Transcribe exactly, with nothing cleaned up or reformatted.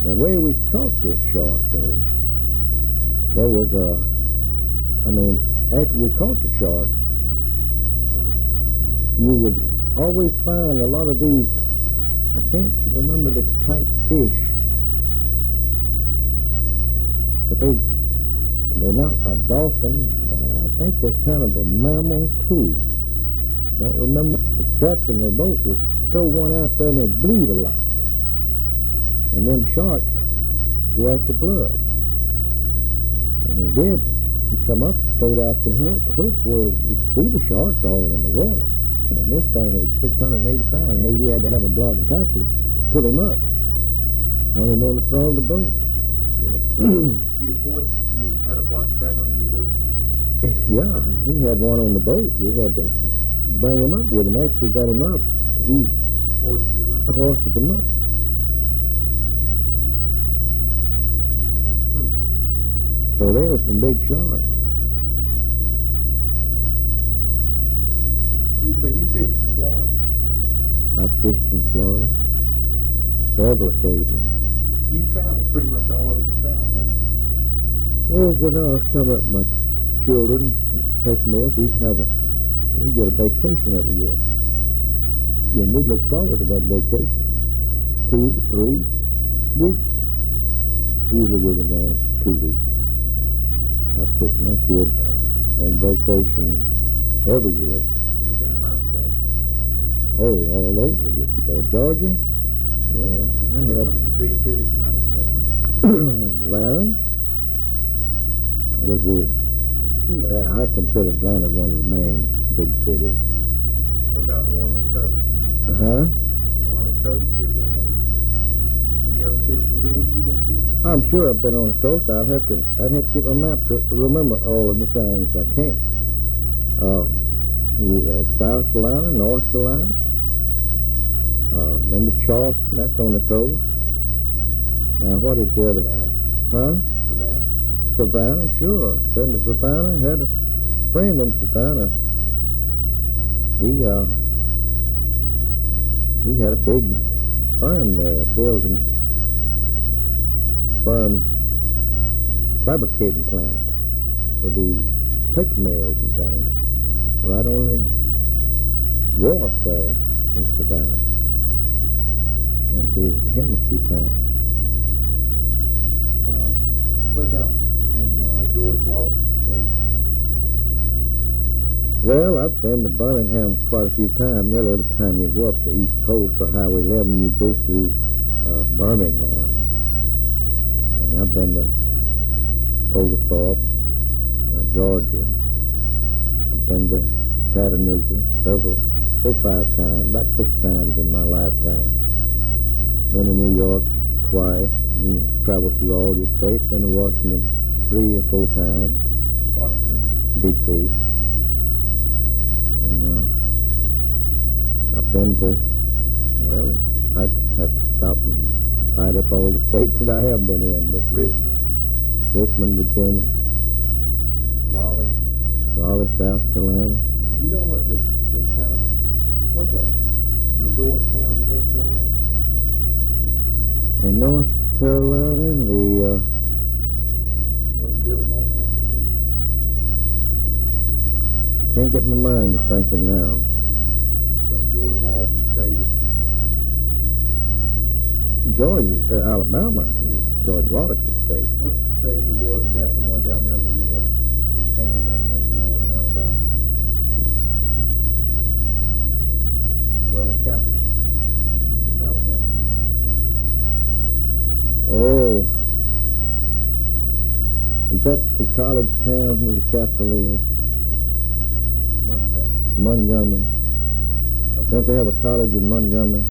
The way we caught this shark, though, there was a, I mean, after we caught the shark, you would always find a lot of these, I can't remember the type fish, but they, they're not a dolphin. I think they're kind of a mammal, too. Don't remember. The captain of the boat would throw one out there and they'd bleed a lot. And them sharks go after blood. And they did. He'd come up, throwed out the hook, hook where we could see the sharks all in the water. And this thing was six hundred eighty pounds. Hey, he had to have a block and tackle to pull him up. Hung him on the front of the boat. Yeah. you hoist, you had a block and tackle and you hoisted? Yeah, he had one on the boat. We had to bring him up with him. After we got him up, he hoisted him up. Hoisted him up. Hmm. So there were some big sharks. You, so you fished in Florida? I fished in Florida several occasions. You traveled pretty much all over the South, haven't you? Well, when I was coming up with my children at the paper mill, we'd have a, we'd get a vacation every year. And we'd look forward to that vacation. Two to three weeks. Usually we were gone two weeks. I took my kids on vacation every year. You've been to my state? Oh, all over the state. Georgia? Yeah. I What had are some of the big cities in my state? Atlanta was the, I consider Atlanta one of the main big cities. What about the one on the coast? Uh-huh. The one on the coast, you ever been there? Any other cities in Georgia you've been to? I'm sure I've been on the coast. I'd have to, I'd have to get my map to remember all of the things. I can't. Uh, you, uh, South Carolina, North Carolina, uh, been to Charleston, that's on the coast. Now, what is the other? Savannah? Huh? Savannah? Savannah, sure. Been to Savannah, had a friend in Savannah. He, uh, he had a big firm there, building firm fabricating plant for the paper mills and things. Right on the wharf there from Savannah. And visited him a few times. Uh, what about in uh, George Wallace State? Well, I've been to Birmingham quite a few times. Nearly every time you go up the East Coast or Highway eleven, you go through uh, Birmingham. And I've been to Oglethorpe, uh, Georgia. I've been to Chattanooga several, four, five times, about six times in my lifetime. Been to New York twice. You travel through all your states. Been to Washington three or four times. Washington. D C You know, I've been to, well, I'd have to stop and write up all the states that I have been in. But Richmond. Richmond, Virginia. Raleigh. Raleigh, South Carolina. You know what the, the kind of, what's that resort town in North Carolina? In North Carolina, the, uh, Where the Biltmore House is? can't get my mind to thinking now. But George Wallace State is. Georgia, uh, Alabama is George Wallace's state. What's the state, the water, down, the one down there in the water? The town down there in the water in Alabama? Well, the capital of Alabama. Oh, is that the college town where the capital is? Montgomery. Montgomery. Okay. Don't they have a college in Montgomery?